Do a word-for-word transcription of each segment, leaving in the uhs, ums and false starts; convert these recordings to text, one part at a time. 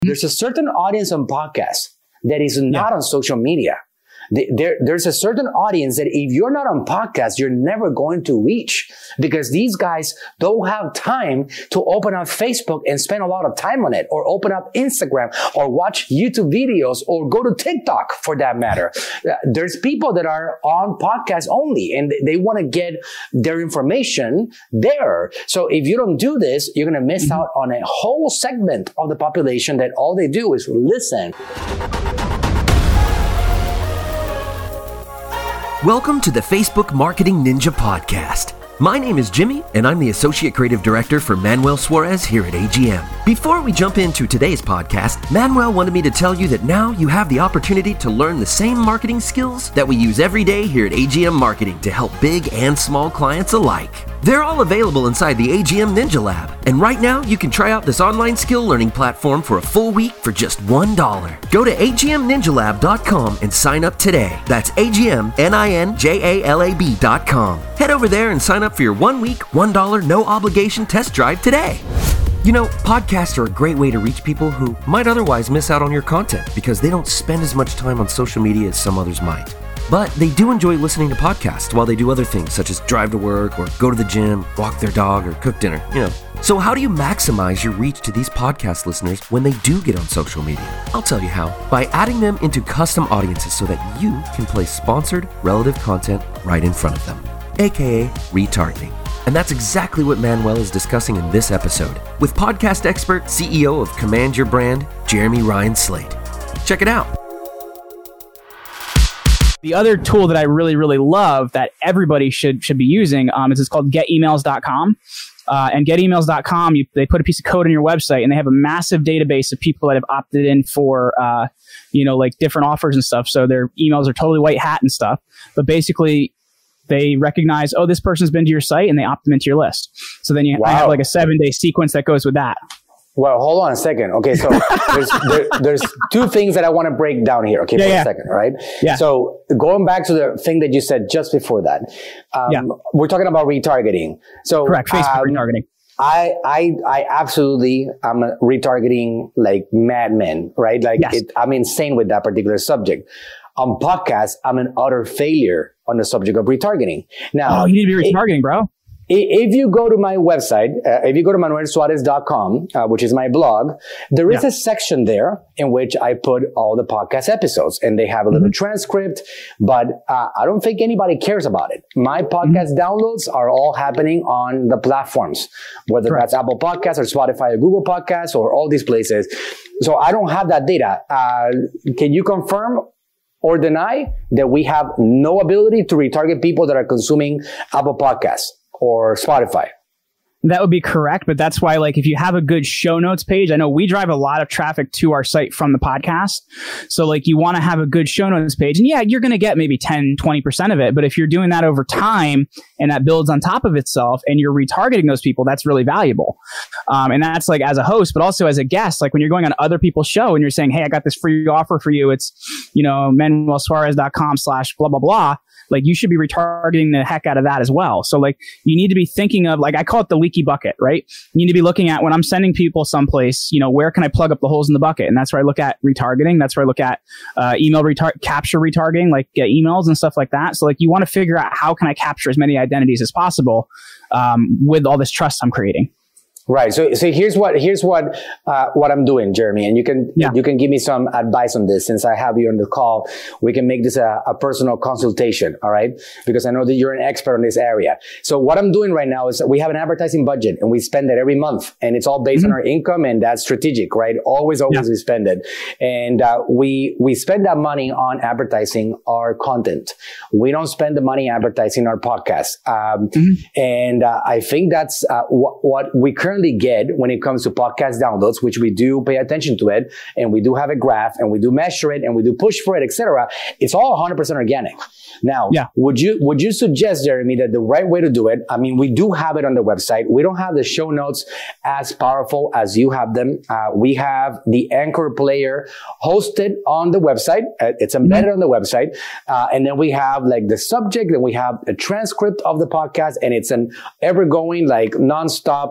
There's a certain audience on podcasts that is not yeah. on social media. There, there's a certain audience that if you're not on podcast, you're never going to reach, because these guys don't have time to open up Facebook and spend a lot of time on it, or open up Instagram, or watch YouTube videos, or go to TikTok for that matter. There's people that are on podcast only, and they want to get their information there. So if you don't do this, you're going to miss mm-hmm. out on a whole segment of the population that all they do is listen. Welcome to the Facebook Marketing Ninja Podcast. My name is Jimmy, and I'm the Associate Creative Director for Manuel Suarez here at A G M. Before we jump into today's podcast, Manuel wanted me to tell you that now you have the opportunity to learn the same marketing skills that we use every day here at A G M Marketing to help big and small clients alike. They're all available inside the A G M Ninja Lab, and right now you can try out this online skill learning platform for a full week for just one dollar. Go to A G M ninja lab dot com and sign up today. That's A G M N I N J A L A B dot com. Head over there and sign up for your one week, one dollar, no obligation test drive today. You know, podcasts are a great way to reach people who might otherwise miss out on your content because they don't spend as much time on social media as some others might. But they do enjoy listening to podcasts while they do other things, such as drive to work or go to the gym, walk their dog, or cook dinner, you know. So how do you maximize your reach to these podcast listeners when they do get on social media? I'll tell you how. By adding them into custom audiences so that you can place sponsored, relative content right in front of them, aka retargeting. And that's exactly what Manuel is discussing in this episode with podcast expert, C E O of Command Your Brand, Jeremy Ryan Slate. Check it out. The other tool that I really, really love that everybody should should be using um, is it's called get emails dot com. Uh, and get emails dot com, you, they put a piece of code on your website, and they have a massive database of people that have opted in for, uh, you know, like different offers and stuff. So their emails are totally white hat and stuff. But basically, they recognize, oh, this person's been to your site, and they opt them into your list. So then you wow. have like a seven-day sequence that goes with that. Well, hold on a second. Okay, so there's there, there's two things that I want to break down here. Okay, yeah, for yeah. a second, right? Yeah. So going back to the thing that you said just before that, um, yeah. we're talking about retargeting. So correct, Facebook um, retargeting. I I I absolutely am a retargeting like madman, right? Like yes. it, I'm insane with that particular subject. On podcasts, I'm an utter failure on the subject of retargeting. Now, oh, you need to be retargeting, it, bro. If you go to my website, uh, if you go to manuel suarez dot com, uh, which is my blog, there is yeah. a section there in which I put all the podcast episodes, and they have a little mm-hmm. transcript, but uh, I don't think anybody cares about it. My podcast mm-hmm. downloads are all happening on the platforms, whether Correct. That's Apple Podcasts or Spotify or Google Podcasts or all these places. So I don't have that data. Uh, can you confirm or deny that we have no ability to retarget people that are consuming Apple Podcasts or Spotify? That would be correct, but that's why, like, if you have a good show notes page, I know we drive a lot of traffic to our site from the podcast. So, like, you want to have a good show notes page. And yeah, you're going to get maybe ten, twenty percent of it. But if you're doing that over time and that builds on top of itself and you're retargeting those people, that's really valuable. Um, and that's like as a host, but also as a guest, like when you're going on other people's show and you're saying, hey, I got this free offer for you. It's, you know, manuel suarez dot com slash blah, blah, blah. Like you should be retargeting the heck out of that as well. So like you need to be thinking of, like I call it the leaky bucket, right? You need to be looking at when I'm sending people someplace, you know, where can I plug up the holes in the bucket? And that's where I look at retargeting. That's where I look at uh, email retar- capture retargeting, like uh, emails and stuff like that. So like you want to figure out how can I capture as many identities as possible um, with all this trust I'm creating. Right. So, so here's what, here's what, uh, what I'm doing, Jeremy, and you can, yeah. you can give me some advice on this. Since I have you on the call, we can make this a, a personal consultation. All right. Because I know that you're an expert in this area. So what I'm doing right now is that we have an advertising budget and we spend it every month, and it's all based mm-hmm. on our income, and that's strategic, right? Always, always yeah. we spend it. And, uh, we, we spend that money on advertising our content. We don't spend the money advertising our podcast. Um, mm-hmm. and, uh, I think that's, uh, wh- what we currently get when it comes to podcast downloads, which we do pay attention to it, and we do have a graph, and we do measure it, and we do push for it, et cetera. It's all one hundred percent organic. Now, yeah. would you would you suggest, Jeremy, that the right way to do it, I mean, we do have it on the website. We don't have the show notes as powerful as you have them. Uh, we have the Anchor player hosted on the website. Uh, it's embedded mm-hmm. on the website. Uh, and then we have like the subject, and we have a transcript of the podcast, and it's an ever-going, like nonstop uh,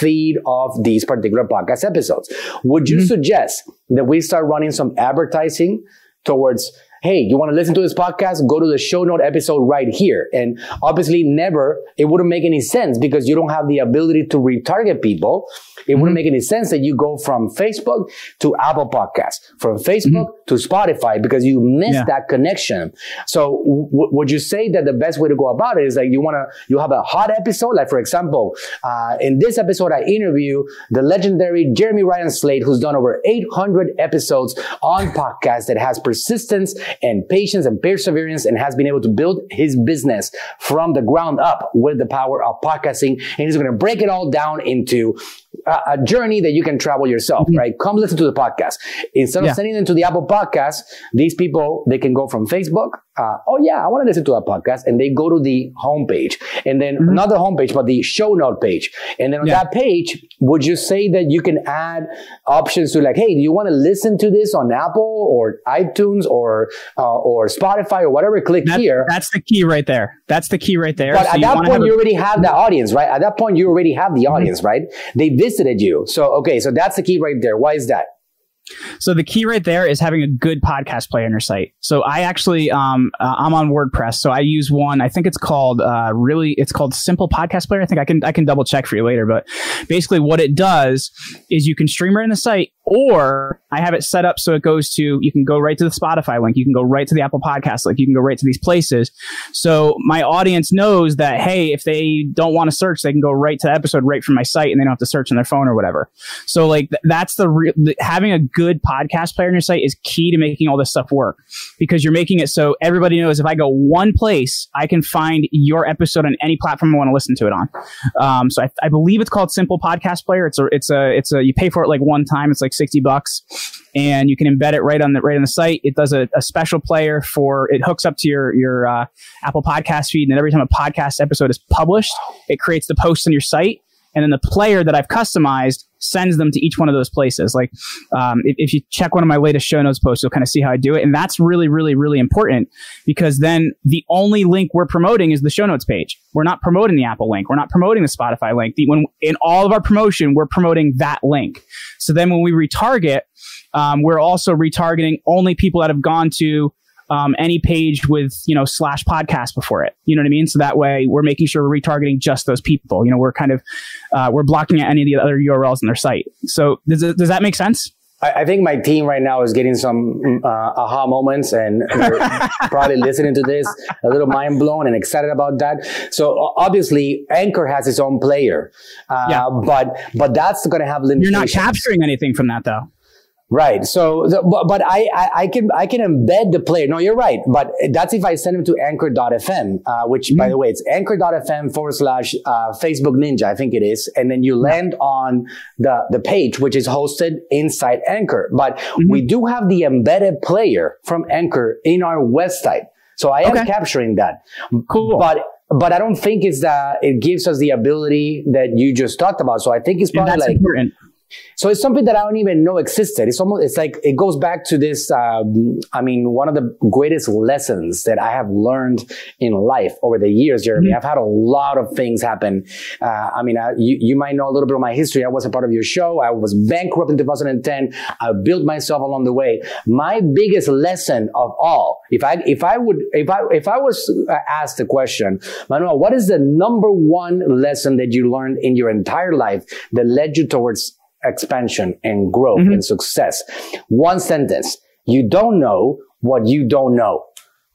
feed of these particular podcast episodes. Would you mm-hmm. suggest that we start running some advertising towards, hey, you want to listen to this podcast? Go to the show note episode right here. And obviously never, it wouldn't make any sense because you don't have the ability to retarget people. It mm-hmm. wouldn't make any sense that you go from Facebook to Apple Podcasts, from Facebook mm-hmm. to Spotify, because you missed yeah. that connection. So w- would you say that the best way to go about it is like you want to, you have a hot episode? Like, for example, uh, in this episode, I interview the legendary Jeremy Ryan Slade, who's done over eight hundred episodes on podcasts, that has persistence and patience and perseverance, and has been able to build his business from the ground up with the power of podcasting. And he's going to break it all down into a, a journey that you can travel yourself, mm-hmm. right? Come listen to the podcast. Instead of yeah. sending them to the Apple Podcast, these people, they can go from Facebook. Uh, oh yeah, I want to listen to a podcast. And they go to the homepage, and then mm-hmm. not the homepage, but the show note page. And then on yeah. that page, would you say that you can add options to like, hey, do you want to listen to this on Apple or iTunes or, uh, or Spotify or whatever? Click that's, here. That's the key right there. That's the key right there. But so at that point, a- you already have the audience, right? At that point, you already have the audience, mm-hmm. right? They visited you. So, okay. So that's the key right there. Why is that? So the key right there is having a good podcast player on your site. So I actually, um, uh, I'm on WordPress. So I use one, I think it's called, uh, really, it's called Simple Podcast Player. I think I can, I can double check for you later, but basically what it does is you can stream right in the site, or I have it set up so it goes to, you can go right to the Spotify link. You can go right to the Apple Podcast link. You can go right to these places. So my audience knows that, hey, if they don't want to search, they can go right to the episode right from my site, and they don't have to search on their phone or whatever. So like th- that's the real, th- having a good podcast player on your site is key to making all this stuff work, because you're making it so everybody knows if I go one place, I can find your episode on any platform I want to listen to it on. Um, so I, I believe it's called Simple Podcast Player. It's a, it's a, it's a, you pay for it like one time. It's like sixty bucks, and you can embed it right on the, right on the site. It does a, a special player for, it hooks up to your, your, uh, Apple Podcast feed. And every time a podcast episode is published, it creates the post on your site. And then the player that I've customized sends them to each one of those places. Like, um, if, if you check one of my latest show notes posts, you'll kind of see how I do it. And that's really, really, really important, because then the only link we're promoting is the show notes page. We're not promoting the Apple link. We're not promoting the Spotify link. The, when in all of our promotion, we're promoting that link. So then when we retarget, um, we're also retargeting only people that have gone to Um, any page with, you know, slash podcast before it. You know what I mean? So that way we're making sure we're retargeting just those people. You know, we're kind of, uh, we're blocking out any of the other U R Ls on their site. So does, it, does that make sense? I, I think my team right now is getting some uh, aha moments, and they're probably listening to this a little mind blown and excited about that. So obviously Anchor has its own player, uh, yeah. but, but that's going to have limitations. You're not capturing anything from that though. Right. So, the, but, but I, I, I can, I can embed the player. No, you're right. But that's if I send them to anchor dot f m, uh, which mm-hmm. by the way, it's anchor dot f m forward slash, uh, Facebook Ninja, I think it is. And then you land on the, the page, which is hosted inside Anchor. But mm-hmm. we do have the embedded player from Anchor in our website. So I am okay. capturing that. Cool. But, but I don't think it's that it gives us the ability that you just talked about. So I think it's probably like, important. So it's something that I don't even know existed. It's almost, it's like, it goes back to this, um, I mean, one of the greatest lessons that I have learned in life over the years, Jeremy. Mm-hmm. I've had a lot of things happen. Uh, I mean, I, you, you might know a little bit of my history. I wasn't part of your show. I was bankrupt in two thousand ten. I built myself along the way. My biggest lesson of all, if I, if I would, if I, if I was asked the question, Manuel, what is the number one lesson that you learned in your entire life that led you towards expansion and growth mm-hmm. and success? One sentence. You don't know what you don't know.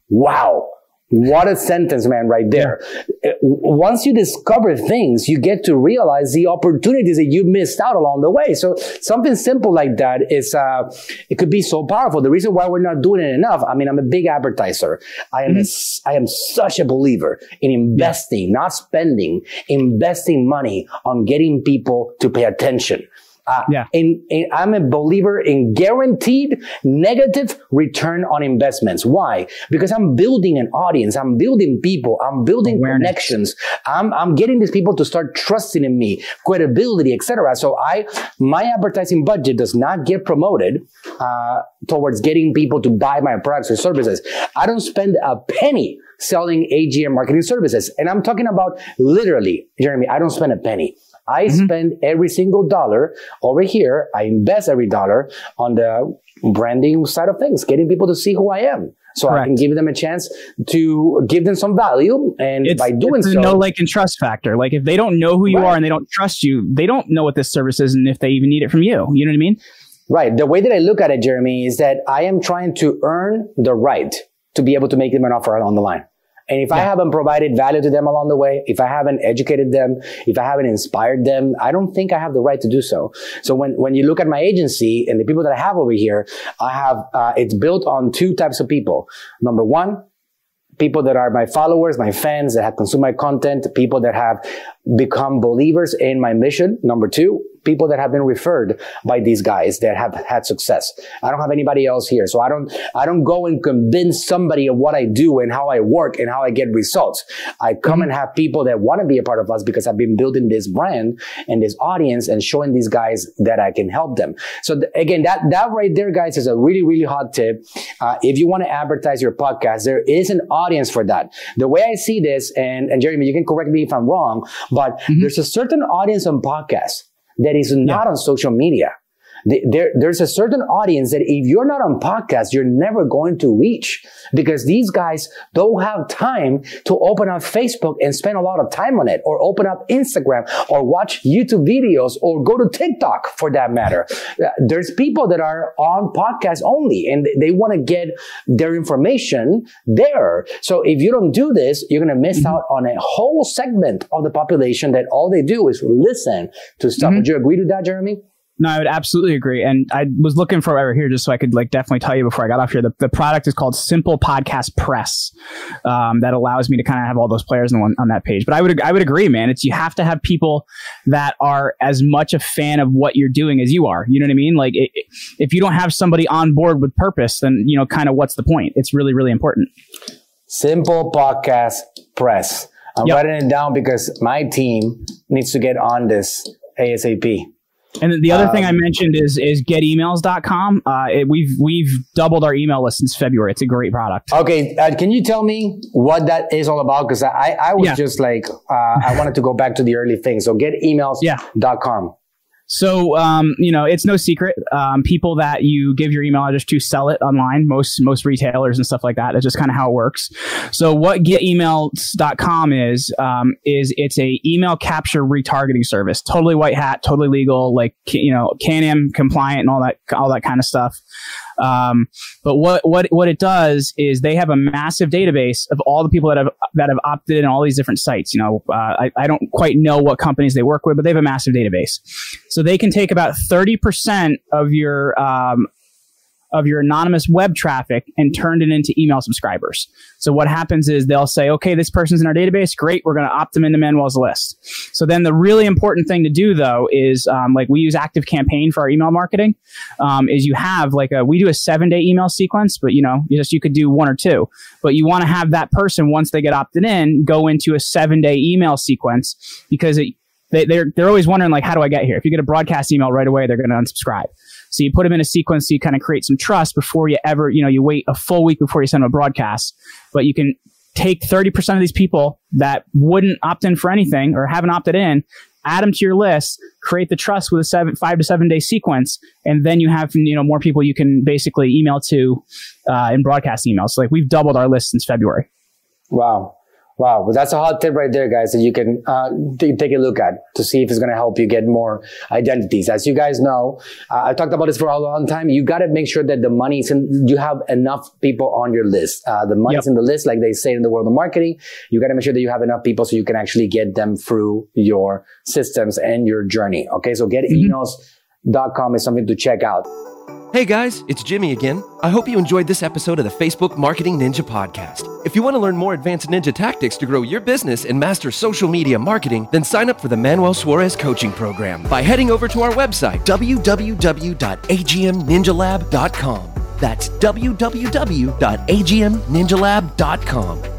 Wow. What a sentence, man, right there. Yeah. Once you discover things, you get to realize the opportunities that you missed out along the way. So something simple like that is, uh, it could be so powerful. The reason why we're not doing it enough, I mean, I'm a big advertiser. I am, mm-hmm. a, I am such a believer in investing, yeah. not spending, investing money on getting people to pay attention. Uh, yeah. in, in, I'm a believer in guaranteed negative return on investments. Why? Because I'm building an audience. I'm building people. I'm building Awareness. connections. I'm, I'm getting these people to start trusting in me, credibility, et cetera. So I, my advertising budget does not get promoted, uh, towards getting people to buy my products or services. I don't spend a penny selling A G M marketing services. And I'm talking about literally, Jeremy, I don't spend a penny. I mm-hmm. spend every single dollar over here. I invest every dollar on the branding side of things, getting people to see who I am. So Correct. I can give them a chance to give them some value. And it's, by doing it's so, no like and trust factor. Like if they don't know who you right. are and they don't trust you, they don't know what this service is and if they even need it from you. You know what I mean? Right. The way that I look at it, Jeremy, is that I am trying to earn the right to be able to make them an offer on the line. And if yeah. I haven't provided value to them along the way, if I haven't educated them, if I haven't inspired them, I don't think I have the right to do so. So when, when you look at my agency and the people that I have over here, I have, uh, it's built on two types of people. Number one, people that are my followers, my fans that have consumed my content, people that have become believers in my mission. Number two, people that have been referred by these guys that have had success. I don't have anybody else here. So I don't, I don't go and convince somebody of what I do and how I work and how I get results. I come mm-hmm. and have people that want to be a part of us because I've been building this brand and this audience and showing these guys that I can help them. So th- again, that, that right there, guys, is a really, really hot tip. Uh, if you want to advertise your podcast, there is an audience for that. The way I see this, and, and Jeremy, you can correct me if I'm wrong, but mm-hmm. there's a certain audience on podcasts that is not yeah. on social media. There, there's a certain audience that if you're not on podcast, you're never going to reach because these guys don't have time to open up Facebook and spend a lot of time on it, or open up Instagram or watch YouTube videos or go to TikTok for that matter. There's people that are on podcast only and they want to get their information there. So if you don't do this, you're going to miss mm-hmm. out on a whole segment of the population that all they do is listen to stuff. Mm-hmm. Would you agree to that, Jeremy? No, I would absolutely agree. And I was looking for over here just so I could like definitely tell you before I got off here. The, the product is called Simple Podcast Press. Um, that allows me to kind of have all those players on, on that page. But I would I would agree, man. It's you have to have people that are as much a fan of what you're doing as you are. You know what I mean? Like it, if you don't have somebody on board with purpose, then you know kind of what's the point? It's really really important. Simple Podcast Press. I'm yep. writing it down because my team needs to get on this ASAP. And then the other um, thing I mentioned is is get emails dot com. Uh, it, we've we've doubled our email list since February. It's a great product. Okay, uh, can you tell me what that is all about? Because I I was yeah. just like uh, I wanted to go back to the early things. So get emails dot com. Yeah. So, um, you know, it's no secret. Um, people that you give your email address to sell it online, most most retailers and stuff like that. That's just kind of how it works. So what get emails dot com is, um, is it's a email capture retargeting service. Totally white hat, totally legal, like, you know, Can-Am compliant and all that, all that kind of stuff. Um, but what, what, what it does is they have a massive database of all the people that have, that have opted in on all these different sites. You know, uh, I, I don't quite know what companies they work with, but they have a massive database. So they can take about thirty percent of your, um, of your anonymous web traffic and turn it into email subscribers. So what happens is they'll say, okay, this person's in our database. Great. We're going to opt them into Manuel's list. So then the really important thing to do though is, um, like we use ActiveCampaign for our email marketing, um, is you have like a, we do a seven day email sequence, but you know, you just, you could do one or two, but you want to have that person, once they get opted in, go into a seven day email sequence because it, they, they're, they're always wondering like, how do I get here? If you get a broadcast email right away, they're going to unsubscribe. So you put them in a sequence so you kind of create some trust before you ever, you know, you wait a full week before you send them a broadcast. But you can take thirty percent of these people that wouldn't opt in for anything or haven't opted in, add them to your list, create the trust with a seven, five to seven day sequence. And then you have, you know, more people you can basically email to uh, in broadcast emails. So like we've doubled our list since February. Wow. Wow. Well, that's a hot tip right there, guys, that you can uh, t- take a look at to see if it's going to help you get more identities. As you guys know, uh, I talked about this for a long time. You got to make sure that the money's in, you have enough people on your list. Uh, the money's yep. in the list, like they say in the world of marketing. You got to make sure that you have enough people so you can actually get them through your systems and your journey. Okay. So get emails dot com is something to check out. Hey guys, it's Jimmy again. I hope you enjoyed this episode of the Facebook Marketing Ninja Podcast. If you want to learn more advanced ninja tactics to grow your business and master social media marketing, then sign up for the Manuel Suarez Coaching Program by heading over to our website, w w w dot a g m ninja lab dot com. That's w w w dot a g m ninja lab dot com.